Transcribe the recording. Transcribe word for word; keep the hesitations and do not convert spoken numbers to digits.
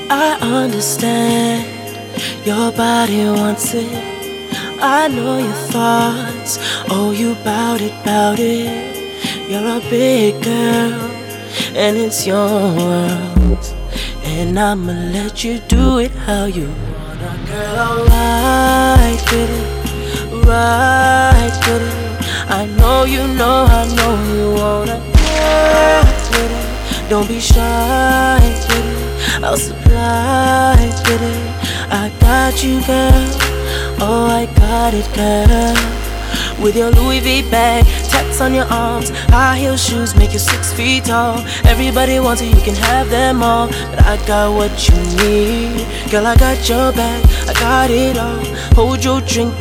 I understand your body wants it. I know your thoughts. Oh, you bout it, bout it. You're a big girl, and it's your world. And I'ma let you do it how you wanna, girl. Right with it, right with it. I know you know, I know you wanna get with it. Don't be shy with it, I'll supply with it. I got you, girl. Oh, I got it, girl. With your Louis V bag, tats on your arms, high heel shoes make you six feet tall. Everybody wants it, you can have them all, but I got what you need. Girl, I got your back, I got it all. Hold your drink.